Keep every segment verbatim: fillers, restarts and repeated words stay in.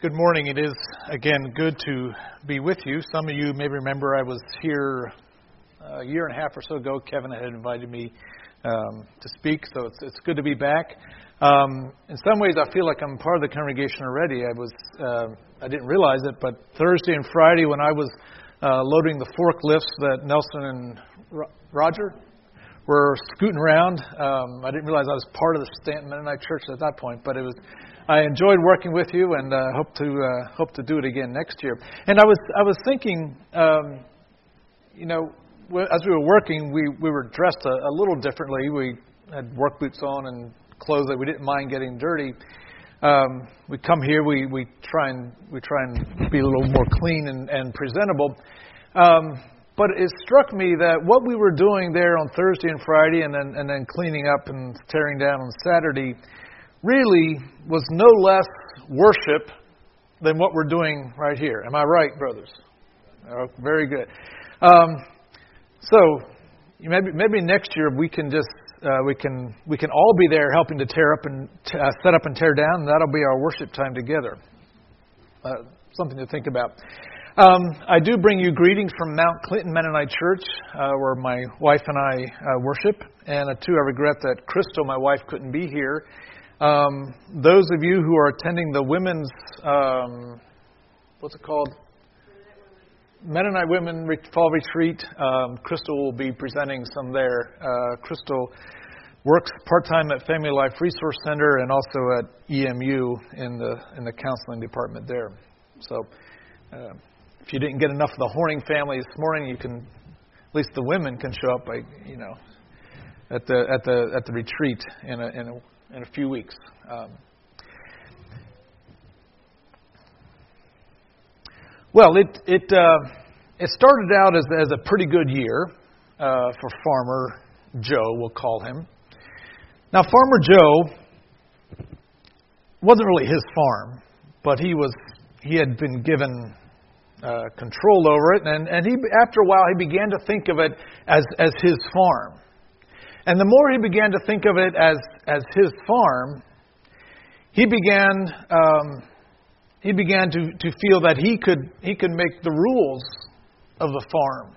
Good morning. It is, again, good to be with you. Some of you may remember I was here a year and a half or so ago. Kevin had invited me um, to speak, so it's it's good to be back. Um, in some ways, I feel like I'm part of the congregation already. I was uh, I didn't realize it, but Thursday and Friday when I was uh, loading the forklifts that Nelson and Ro- Roger were scooting around, um, I didn't realize I was part of the Stanton Mennonite Church at that point, but it was. I enjoyed working with you, and uh, hope to uh, hope to do it again next year. And I was I was thinking, um, you know, as we were working, we, we were dressed a, a little differently. We had work boots on and clothes that we didn't mind getting dirty. Um, we come here, we, we try and we try and be a little more clean and, and presentable. Um, but it struck me that what we were doing there on Thursday and Friday, and then and then cleaning up and tearing down on Saturday, really was no less worship than what we're doing right here. Am I right, brothers? Oh, very good. Um, so maybe maybe next year we can just uh, we can we can all be there helping to tear up and t- uh, set up and tear down, and that'll be our worship time together. Uh, something to think about. Um, I do bring you greetings from Mount Clinton Mennonite Church, uh, where my wife and I uh, worship. And uh, too, I regret that Crystal, my wife, couldn't be here. Um, those of you who are attending the women's, um, what's it called? Mennonite Women Fall Retreat. Um, Crystal will be presenting some there. Uh, Crystal works part-time at Family Life Resource Center and also at E M U in the in the counseling department there. So uh, if you didn't get enough of the Horning family this morning, you can, at least the women can show up by, you know, at the at the at the retreat in a in a in a few weeks. Um, well, it it uh, it started out as as a pretty good year uh, for Farmer Joe, we'll call him. Now, Farmer Joe wasn't really his farm, but he was he had been given uh, control over it, and and he after a while he began to think of it as as his farm. And the more he began to think of it as, as his farm, he began um, he began to, to feel that he could he could make the rules of the farm.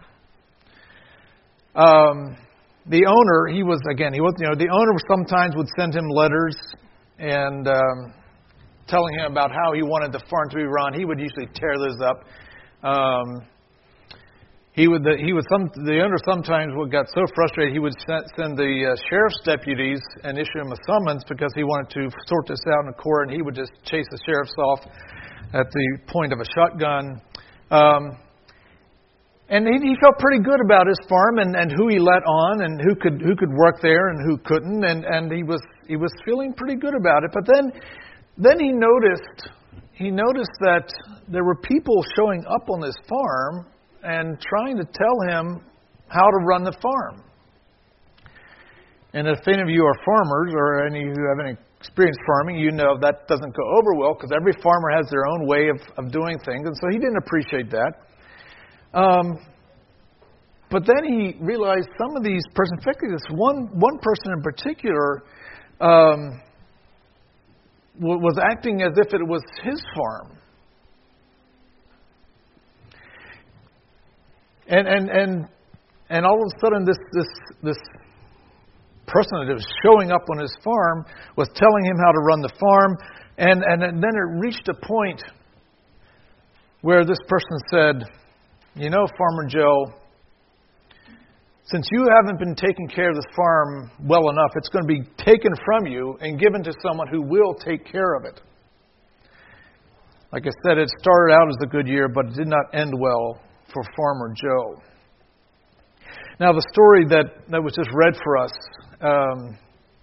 Um, the owner, he was again he was you know the owner sometimes would send him letters and um, telling him about how he wanted the farm to be run. He would usually tear those up. Um, He would. The, he would. Some the owner sometimes would got so frustrated he would send, send the uh, sheriff's deputies and issue him a summons because he wanted to sort this out in court, and he would just chase the sheriffs off at the point of a shotgun. Um, and he, he felt pretty good about his farm and, and who he let on and who could who could work there and who couldn't, and, and he was he was feeling pretty good about it. But then then he noticed he noticed that there were people showing up on this farm and trying to tell him how to run the farm. And if any of you are farmers or any who have any experience farming, you know that doesn't go over well because every farmer has their own way of, of doing things. And so he didn't appreciate that. Um, but then he realized some of these persons, particularly this one, one person in particular, um, was acting as if it was his farm. And and and and all of a sudden, this this this person that was showing up on his farm was telling him how to run the farm, and and then it reached a point where this person said, "You know, Farmer Joe, since you haven't been taking care of this farm well enough, it's going to be taken from you and given to someone who will take care of it." Like I said, it started out as a good year, but it did not end well for Farmer Joe. Now, the story that, that was just read for us um,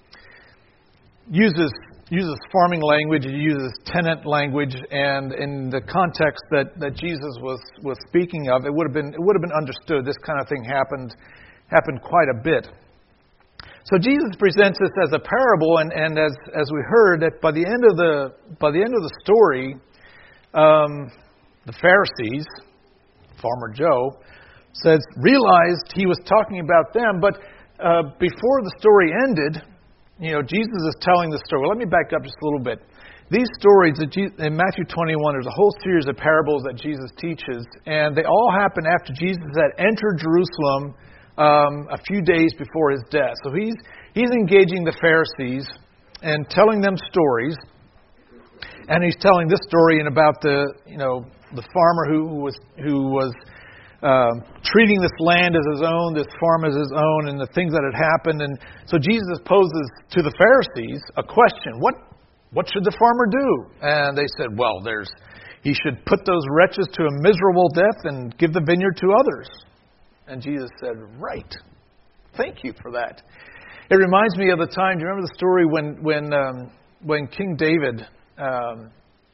uses uses farming language, it uses tenant language, and in the context that, that Jesus was, was speaking of, it would have been it would have been understood. This kind of thing happened happened quite a bit. So Jesus presents this as a parable, and, and as as we heard, that by the end of the by the end of the story, um, the Pharisees, Farmer Joe, says realized he was talking about them, but uh, before the story ended, you know, Jesus is telling the story. Well, let me back up just a little bit. these stories that Jesus, in Matthew twenty-one, there's a whole series of parables that Jesus teaches, and they all happen after Jesus had entered Jerusalem um, a few days before his death. So he's he's engaging the Pharisees and telling them stories, and he's telling this story in about the you know the farmer who was who was uh, treating this land as his own, this farm as his own, and the things that had happened. And so Jesus poses to the Pharisees a question: What what should the farmer do? And they said, well, there's he should put those wretches to a miserable death and give the vineyard to others. And Jesus said, right. Thank you for that. It reminds me of the time. Do you remember the story when when um, when King David um,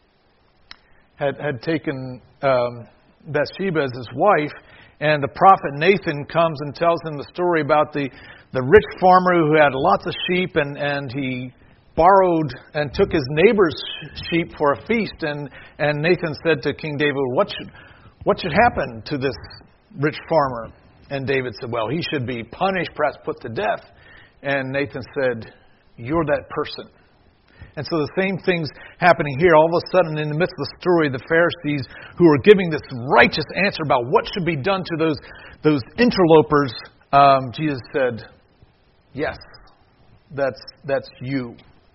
had had taken um, Bathsheba as his wife, and the prophet Nathan comes and tells him the story about the the rich farmer who had lots of sheep, and and he borrowed and took his neighbor's sheep for a feast. And and Nathan said to King David, "What should what should happen to this rich farmer?" And David said, "Well, he should be punished, perhaps put to death." And Nathan said, "You're that person." And so the same thing's happening here. All of a sudden, in the midst of the story, the Pharisees, who are giving this righteous answer about what should be done to those those interlopers, um, Jesus said, "Yes, that's that's you."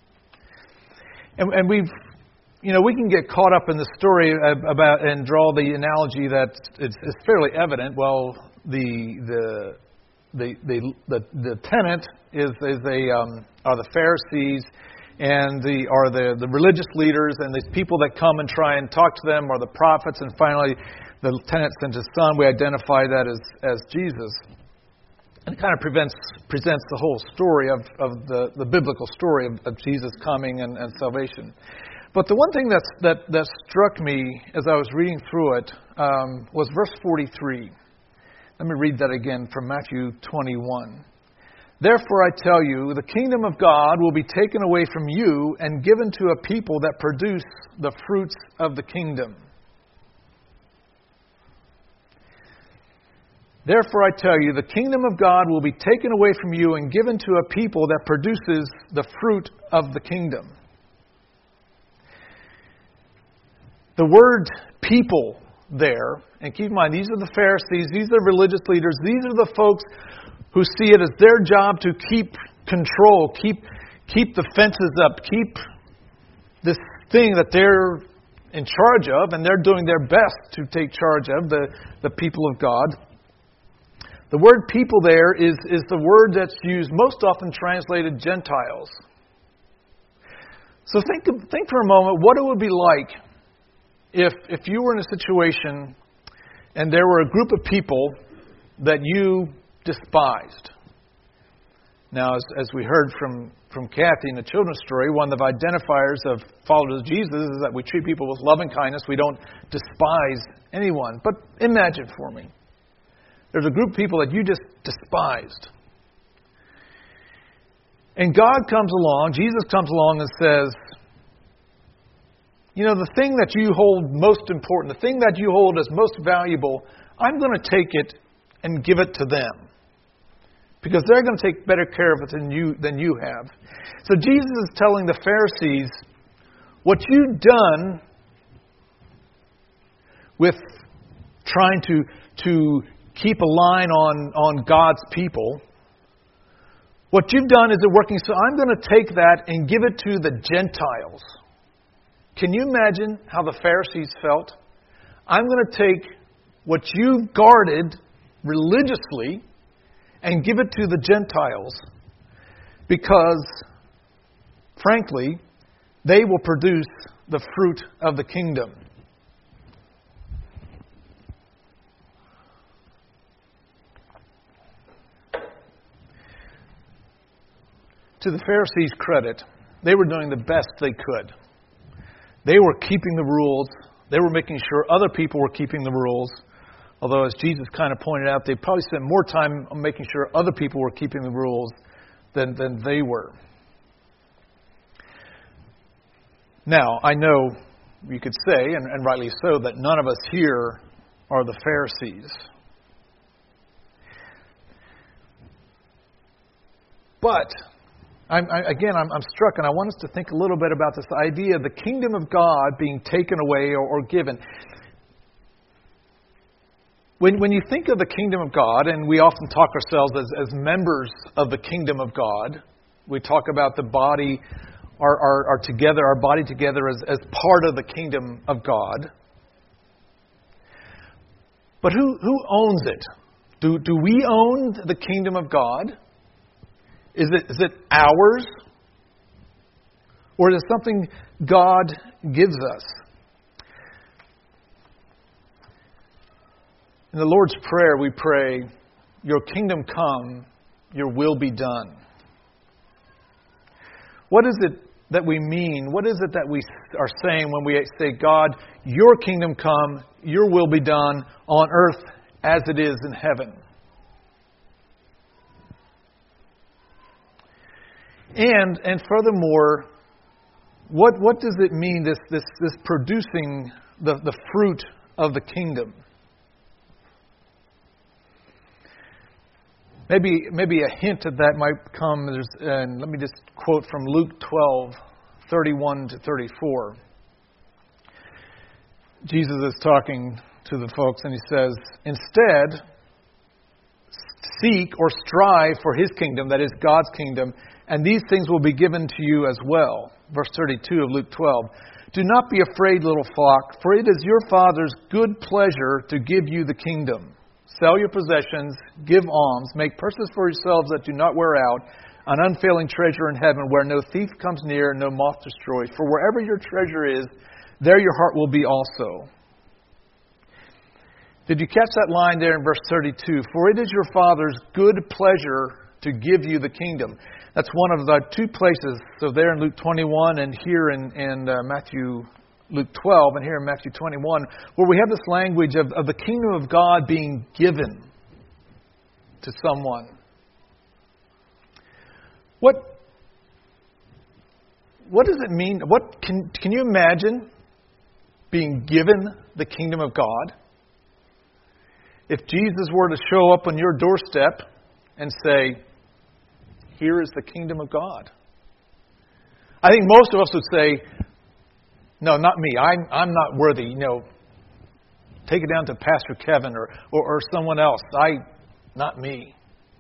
And, and we've, you know, we can get caught up in the story about and draw the analogy that it's, it's fairly evident. Well, the the the the the, the tenant is is a um, are the Pharisees. And the are the, the religious leaders, and these people that come and try and talk to them are the prophets, and finally the tenant sends his son. We identify that as, as Jesus. And it kind of prevents, presents the whole story of, of the, the biblical story of, of Jesus coming and, and salvation. But the one thing that's, that, that struck me as I was reading through it um, was verse forty-three. Let me read that again from Matthew twenty-one. Therefore I tell you, the kingdom of God will be taken away from you and given to a people that produce the fruits of the kingdom. Therefore I tell you, the kingdom of God will be taken away from you and given to a people that produces the fruit of the kingdom. The word people there, and keep in mind, these are the Pharisees, these are the religious leaders, these are the folks who see it as their job to keep control, keep keep the fences up, keep this thing that they're in charge of, and they're doing their best to take charge of, the, the people of God. The word people there is, is the word that's used most often translated Gentiles. So think think for a moment what it would be like if if you were in a situation and there were a group of people that you despised. Now, as, as we heard from, from Kathy in the children's story, one of the identifiers of followers of Jesus is that we treat people with love and kindness. We don't despise anyone. But imagine for me, there's a group of people that you just despised. And God comes along, Jesus comes along and says, you know, the thing that you hold most important, the thing that you hold as most valuable, I'm going to take it and give it to them. Because they're going to take better care of it than you than you have. So Jesus is telling the Pharisees, what you've done with trying to, to keep a line on, on God's people, what you've done isn't working, so I'm going to take that and give it to the Gentiles. Can you imagine how the Pharisees felt? I'm going to take what you guarded religiously and give it to the Gentiles because, frankly, they will produce the fruit of the kingdom. To the Pharisees' credit, they were doing the best they could. They were keeping the rules. They were making sure other people were keeping the rules. Although, as Jesus kind of pointed out, they probably spent more time on making sure other people were keeping the rules than, than they were. Now, I know you could say, and, and rightly so, that none of us here are the Pharisees. But I'm, I, again, I'm, I'm struck, and I want us to think a little bit about this idea of the kingdom of God being taken away or, or given. When, when you think of the kingdom of God, and we often talk ourselves as, as members of the kingdom of God, we talk about the body, our, our, our together, our body together as, as part of the kingdom of God. But who, who owns it? Do, do we own the kingdom of God? Is it, is it ours? Or is it something God gives us? In the Lord's Prayer, we pray, "Your kingdom come, your will be done." What is it that we mean? What is it that we are saying when we say, "God, your kingdom come, your will be done on earth as it is in heaven"? And and furthermore, what what does it mean, this this this producing the, the fruit of the kingdom? Maybe maybe a hint of that might come. There's, and let me just quote from Luke twelve, thirty-one to thirty-four. Jesus is talking to the folks, and he says, "Instead, seek or strive for His kingdom, that is God's kingdom, and these things will be given to you as well." Verse thirty-two of Luke twelve. "Do not be afraid, little flock, for it is your Father's good pleasure to give you the kingdom. Sell your possessions, give alms, make purses for yourselves that do not wear out, an unfailing treasure in heaven where no thief comes near and no moth destroys. For wherever your treasure is, there your heart will be also." Did you catch that line there in verse thirty-two? "For it is your Father's good pleasure to give you the kingdom." That's one of the two places. So there in Luke twenty-one and here in, in uh, Matthew, Luke twelve and here in Matthew twenty-one, where we have this language of, of the kingdom of God being given to someone. What, what does it mean? What can, can you imagine being given the kingdom of God? If Jesus were to show up on your doorstep and say, "Here is the kingdom of God," I think most of us would say, "No, not me. I'm I'm not worthy. You know, take it down to Pastor Kevin or or, or someone else. I, not me."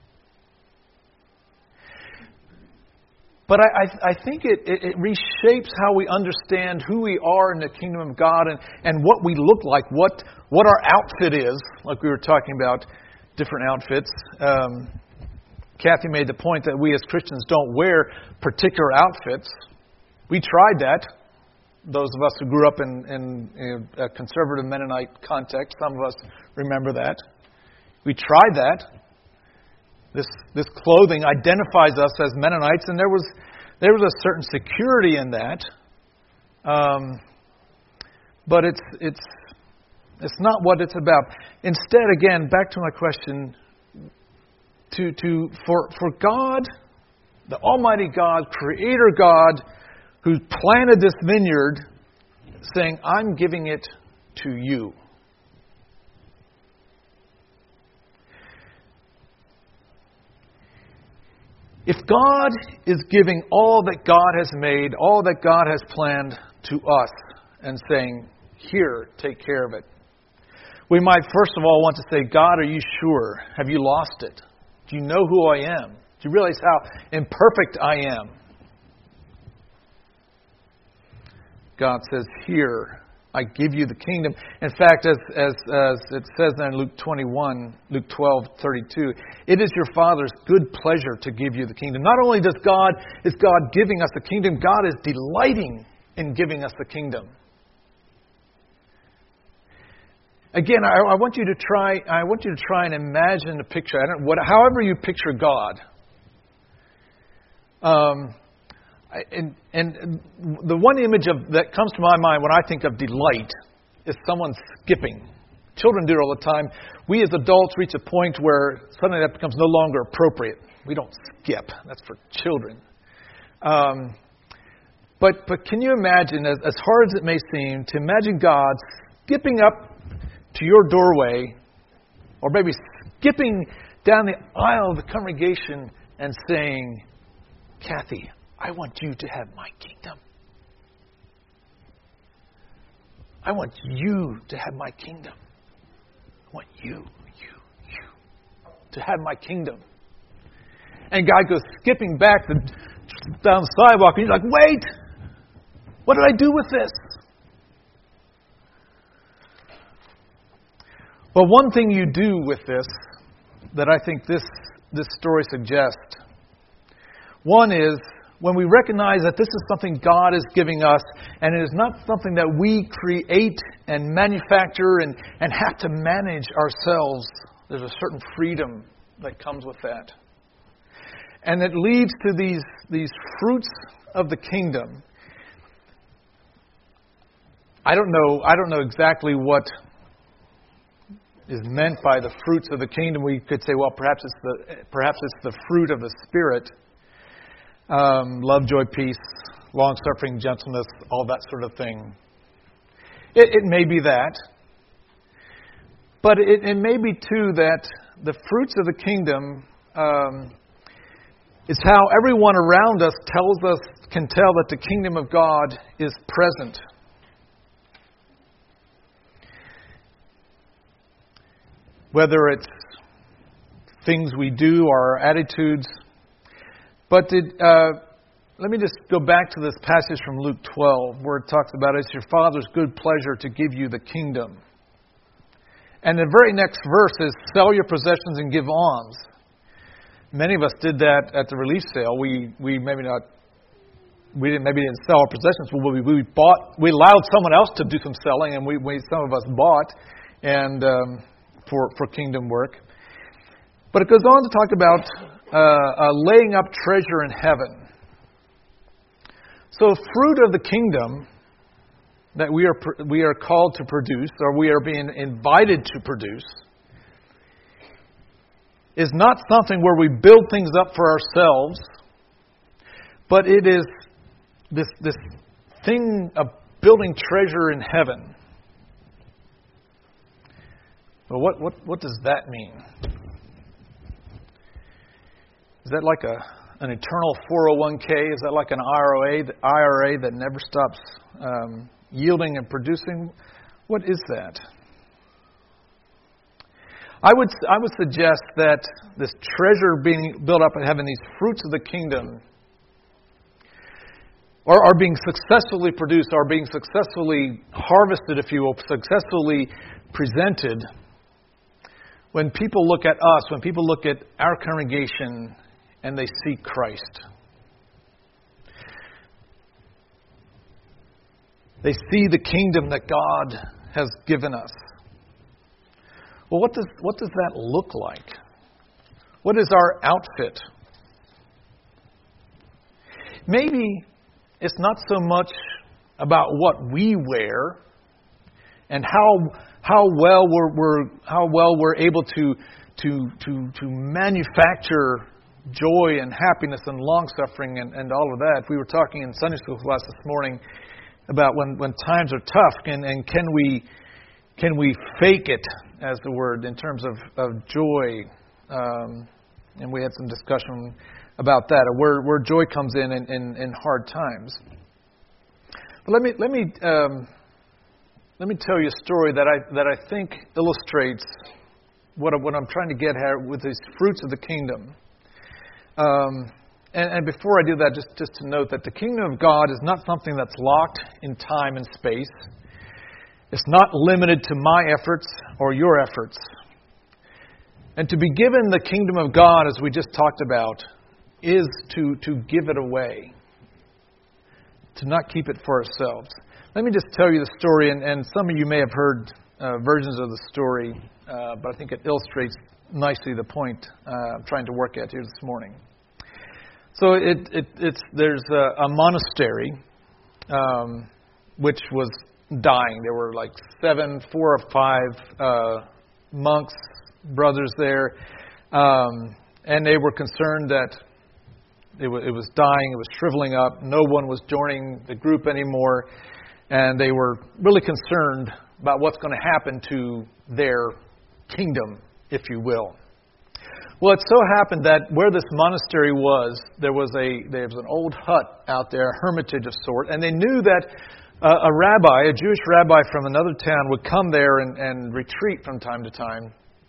But I, I, I think it, it, it reshapes how we understand who we are in the kingdom of God and, and what we look like, what what our outfit is, like we were talking about different outfits. Um, Kathy made the point that we as Christians don't wear particular outfits. We tried that. Those of us who grew up in, in, in a conservative Mennonite context, some of us remember that. We tried that. This this clothing identifies us as Mennonites, and there was there was a certain security in that. Um, but it's it's it's not what it's about. Instead, again, back to my question. To to for for God, the Almighty God, Creator God, who planted this vineyard, saying, "I'm giving it to you." If God is giving all that God has made, all that God has planned to us, and saying, "Here, take care of it," we might first of all want to say, "God, are you sure? Have you lost it? Do you know who I am? Do you realize how imperfect I am?" God says, "Here, I give you the kingdom." In fact, as as, as it says there in Luke twenty-one, Luke twelve, thirty-two, it is your Father's good pleasure to give you the kingdom. Not only does God is God giving us the kingdom, God is delighting in giving us the kingdom. Again, I, I want you to try. I want you to try and imagine a picture. I don't, what, however you picture God. Um. And, and the one image of that comes to my mind when I think of delight is someone skipping. Children do it all the time. We as adults reach a point where suddenly that becomes no longer appropriate. We don't skip. That's for children. Um, but but can you imagine, as, as hard as it may seem, to imagine God skipping up to your doorway, or maybe skipping down the aisle of the congregation and saying, Kathy, I want you to have my kingdom. I want you to have my kingdom. I want you, you, you to have my kingdom. And God goes skipping back the, down the sidewalk, and he's like, wait! What did I do with this? Well, one thing you do with this that I think this, this story suggests, one is when we recognize that this is something God is giving us, and it is not something that we create and manufacture and, and have to manage ourselves. There's a certain freedom that comes with that. And it leads to these, these fruits of the kingdom. I don't know, I don't know exactly what is meant by the fruits of the kingdom. We could say, well, perhaps it's the perhaps it's the fruit of the Spirit. Um, love, joy, peace, long-suffering, gentleness, all that sort of thing. It, it may be that. But it, it may be, too, that the fruits of the kingdom um, is how everyone around us tells us, can tell that the kingdom of God is present. Whether it's things we do or our attitudes. But did, uh, let me just go back to this passage from Luke twelve, where it talks about it's your Father's good pleasure to give you the kingdom. And the very next verse is, sell your possessions and give alms. Many of us did that at the relief sale. We we maybe not we didn't maybe didn't sell our possessions, but we we bought we allowed someone else to do some selling, and we, we some of us bought and um, for for kingdom work. But it goes on to talk about uh, uh, laying up treasure in heaven. So, fruit of the kingdom that we are we are called to produce, or we are being invited to produce, is not something where we build things up for ourselves, but it is this this thing of building treasure in heaven. Well, what what what does that mean? Is that like a an eternal four oh one k? Is that like an I R A, I R A that never stops um, yielding and producing? What is that? I would I would suggest that this treasure being built up in heaven, these fruits of the kingdom, are, are being successfully produced, are being successfully harvested, if you will, successfully presented. When people look at us, when people look at our congregation, and they see Christ. They see the kingdom that God has given us. Well, what does what does that look like? What is our outfit? Maybe it's not so much about what we wear and how how well we're, we're how well we're able to to to to manufacture joy and happiness and long-suffering and, and all of that. We were talking in Sunday school class this morning about when, when times are tough, and, and can we can we fake it, as the word, in terms of, of joy. Um, and we had some discussion about that, where, where joy comes in in, in in hard times. But let me let me um, let me tell you a story that I that I think illustrates what what I'm trying to get here with these fruits of the kingdom. Um, and, and before I do that, just, just to note that the kingdom of God is not something that's locked in time and space. It's not limited to my efforts or your efforts. And to be given the kingdom of God, as we just talked about, is to, to give it away, to not keep it for ourselves. Let me just tell you the story, and, and some of you may have heard uh, versions of the story, uh, but I think it illustrates nicely the point uh, I'm trying to work at here this morning. So it, it, it's there's a, a monastery um, which was dying. There were like seven, four or five uh, monks, brothers there, um, and they were concerned that it, w- it was dying, it was shriveling up. No one was joining the group anymore, and they were really concerned about what's going to happen to their kingdom, if you will. Well, it so happened that where this monastery was, there was a there was an old hut out there, a hermitage of sort, and they knew that uh, a rabbi, a Jewish rabbi from another town, would come there and, and retreat from time to time.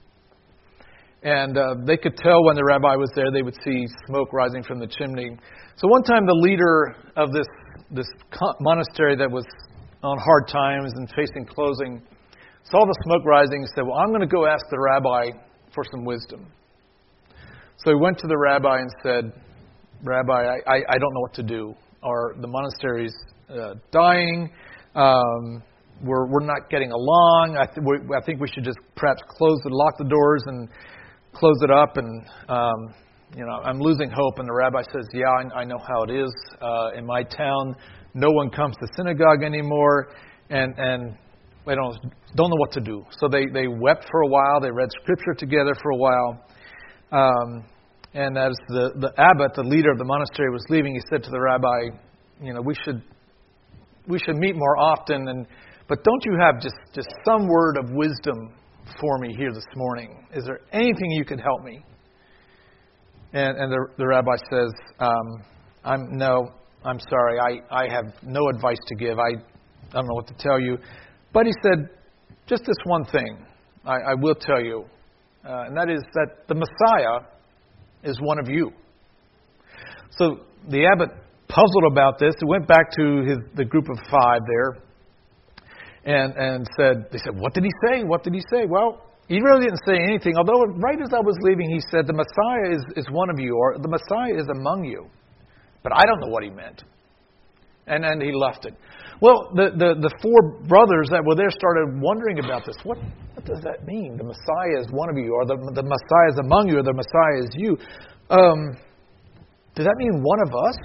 And uh, they could tell when the rabbi was there; they would see smoke rising from the chimney. So one time, the leader of this this monastery that was on hard times and facing closing saw the smoke rising and said, "Well, I'm going to go ask the rabbi for some wisdom." So he went to the rabbi and said, "Rabbi, I, I, I don't know what to do. Our, the monastery's uh, dying. Um, we're we're not getting along. I, th- we, I think we should just perhaps close the lock the doors and close it up. And um, you know, I'm losing hope." And the rabbi says, "Yeah, I, I know how it is. Uh, in my town, no one comes to synagogue anymore, and and they don't don't know what to do." So they they wept for a while. They read scripture together for a while. Um, and as the, the abbot, the leader of the monastery, was leaving, he said to the rabbi, "You know, we should we should meet more often. And but don't you have just, just some word of wisdom for me here this morning? Is there anything you could help me?" And, and the, the rabbi says, um, "I'm no, I'm sorry. I, I have no advice to give. I, I don't know what to tell you." But he said, "Just this one thing I, I will tell you. Uh, and that is that the Messiah is one of you." So the abbot puzzled about this. He went back to his, the group of five there and, and said, they said, "What did he say? What did he say?" Well, he really didn't say anything. Although right as I was leaving, he said, "The Messiah is, is one of you," or "The Messiah is among you." But I don't know what he meant. And then he left it. Well, the, the, the four brothers that were there started wondering about this. What what does that mean? The Messiah is one of you, or the, the Messiah is among you, or the Messiah is you. Um, does that mean one of us?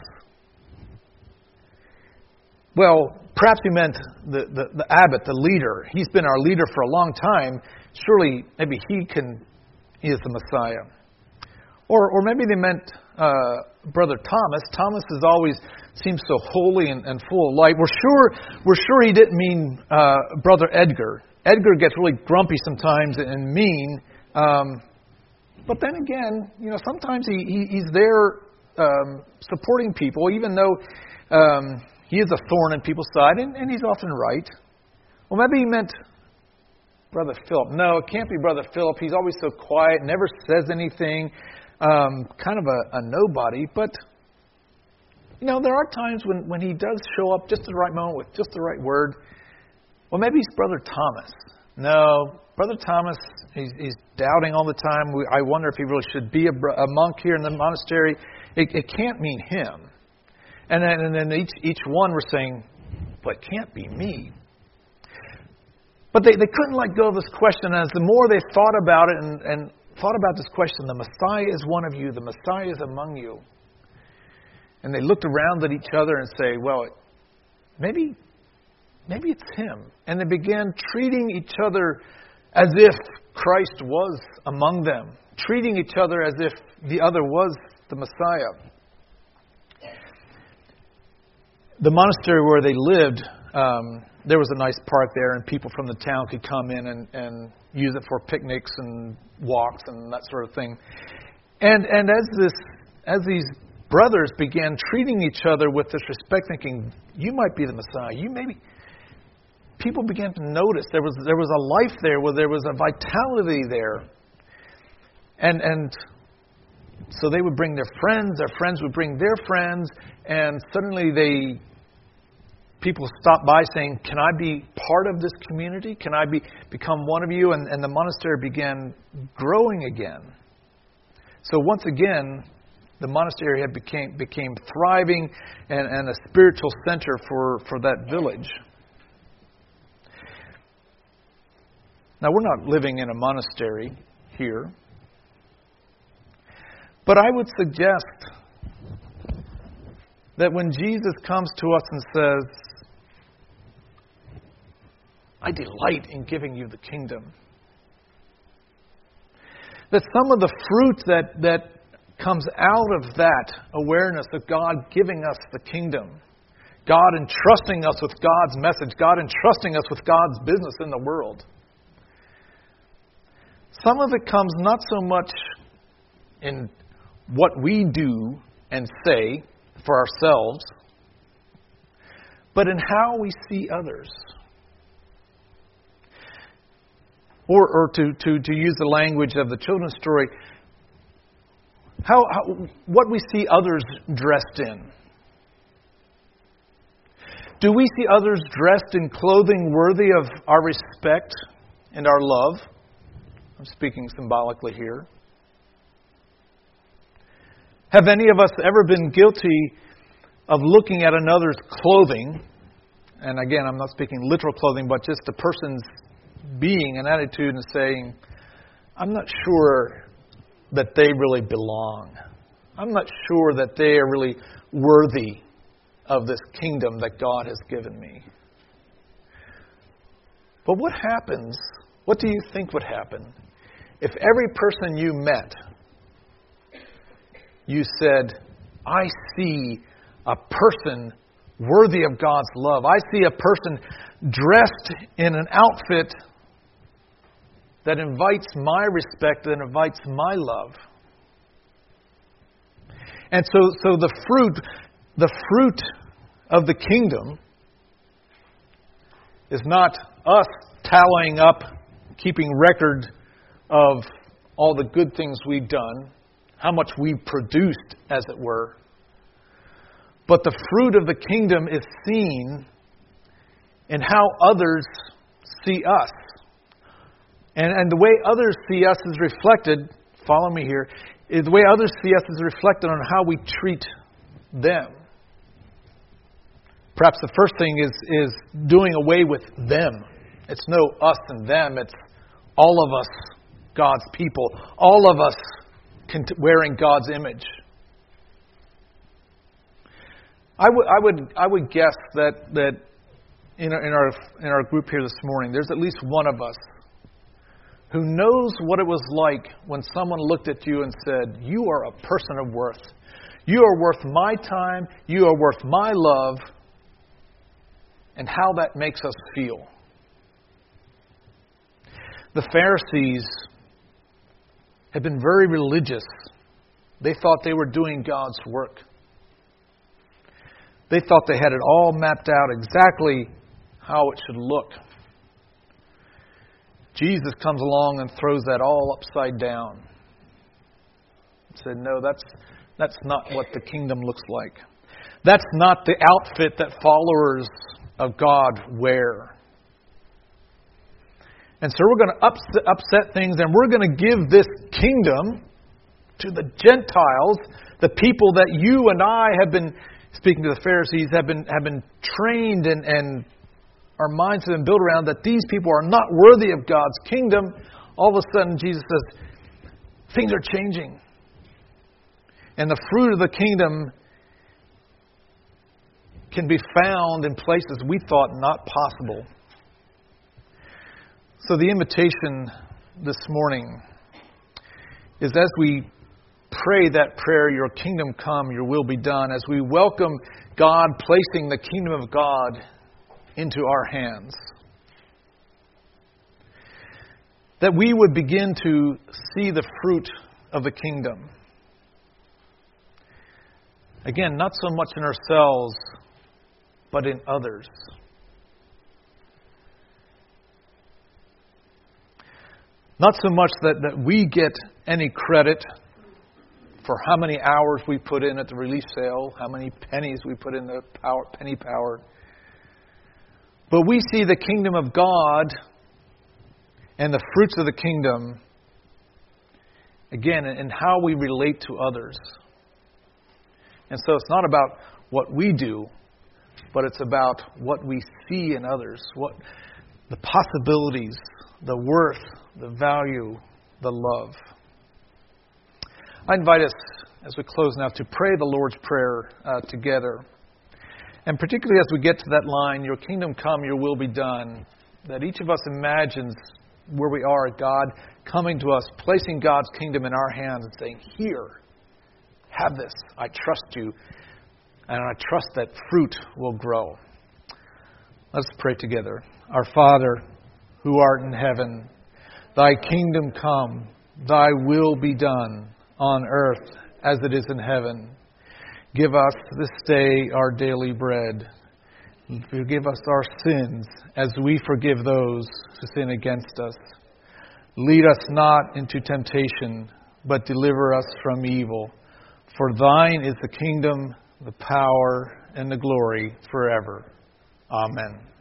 Well, perhaps he meant the, the, the abbot, the leader. He's been our leader for a long time. Surely, maybe he can. He is the Messiah. Or, or maybe they meant uh, Brother Thomas. Thomas has always seems so holy and, and full of light. We're sure we're sure he didn't mean uh, Brother Edgar. Edgar gets really grumpy sometimes and mean. Um, but then again, you know, sometimes he, he he's there um, supporting people, even though um, he is a thorn in people's side, and, and he's often right. Well, maybe he meant Brother Philip. No, it can't be Brother Philip. He's always so quiet, never says anything, um, kind of a, a nobody. But, you know, there are times when, when he does show up just at the right moment with just the right word. Well, maybe he's Brother Thomas. No, Brother Thomas, he's, he's doubting all the time. We, I wonder if he really should be a, a monk here in the monastery. It, it can't mean him. And then, and then each, each one were saying, "But it can't be me." But they, they couldn't let go of this question. As the more they thought about it and, and thought about this question, the Messiah is one of you, the Messiah is among you. And they looked around at each other and say, well, maybe, maybe it's him. And they began treating each other as if Christ was among them, treating each other as if the other was the Messiah. The monastery where they lived, um, there was a nice park there, and people from the town could come in and, and use it for picnics and walks and that sort of thing. And and as this as these brothers began treating each other with this respect, thinking, "You might be the Messiah. You maybe." People began to notice there was there was a life there, where there was a vitality there. And and so they would bring their friends, their friends would bring their friends, and suddenly they. People stopped by saying, "Can I be part of this community? Can I be become one of you?" And, and the monastery began growing again. So once again, the monastery had became became thriving and, and a spiritual center for, for that village. Now, we're not living in a monastery here, but I would suggest that when Jesus comes to us and says, "I delight in giving you the kingdom," that some of the fruit that, that comes out of that awareness of God giving us the kingdom, God entrusting us with God's message, God entrusting us with God's business in the world, some of it comes not so much in what we do and say for ourselves, but in how we see others. Or, or to, to, to use the language of the children's story, how, how what we see others dressed in. Do we see others dressed in clothing worthy of our respect and our love? I'm speaking symbolically here. Have any of us ever been guilty of looking at another's clothing? And again, I'm not speaking literal clothing, but just a person's being and attitude and saying, I'm not sure that they really belong. I'm not sure that they are really worthy of this kingdom that God has given me. But what happens, what do you think would happen if every person you met, you said, I see a person worthy of God's love. I see a person dressed in an outfit that invites my respect, that invites my love. And so, so the fruit, the fruit of the kingdom is not us tallying up, keeping record of all the good things we've done, how much we've produced, as it were. But the fruit of the kingdom is seen in how others see us. And, and the way others see us is reflected, follow me here, is the way others see us is reflected on how we treat them. Perhaps the first thing is, is doing away with them. It's no us and them. It's all of us, God's people. All of us wearing God's image. I would, I would, I would guess that that in our, in our in our group here this morning, there's at least one of us who knows what it was like when someone looked at you and said, "You are a person of worth. You are worth my time. You are worth my love," and how that makes us feel. The Pharisees had been very religious. They thought they were doing God's work. They thought they had it all mapped out exactly how it should look. Jesus comes along and throws that all upside down. He said, no, that's, that's not what the kingdom looks like. That's not the outfit that followers of God wear. And so we're going to upset, upset things, and we're going to give this kingdom to the Gentiles, the people that you and I have been, speaking to the Pharisees, have been have been trained and, and our minds have been built around that these people are not worthy of God's kingdom. All of a sudden, Jesus says, things are changing. And the fruit of the kingdom can be found in places we thought not possible. So the invitation this morning is, as we pray that prayer, your kingdom come, your will be done, as we welcome God placing the kingdom of God into our hands, that we would begin to see the fruit of the kingdom. Again, not so much in ourselves, but in others. Not so much that, that we get any credit for how many hours we put in at the relief sale, how many pennies we put in the power, penny power. But we see the kingdom of God and the fruits of the kingdom, again, in how we relate to others. And so it's not about what we do, but it's about what we see in others, what the possibilities, the worth, the value, the love. I invite us, as we close now, to pray the Lord's Prayer uh, together. And particularly as we get to that line, your kingdom come, your will be done, that each of us imagines where we are, God coming to us, placing God's kingdom in our hands and saying, here, have this. I trust you, and I trust that fruit will grow. Let's pray together. Our Father, who art in heaven, thy kingdom come, thy will be done, on earth as it is in heaven. Give us this day our daily bread. Forgive us our sins as we forgive those who sin against us. Lead us not into temptation, but deliver us from evil. For thine is the kingdom, the power, and the glory forever. Amen.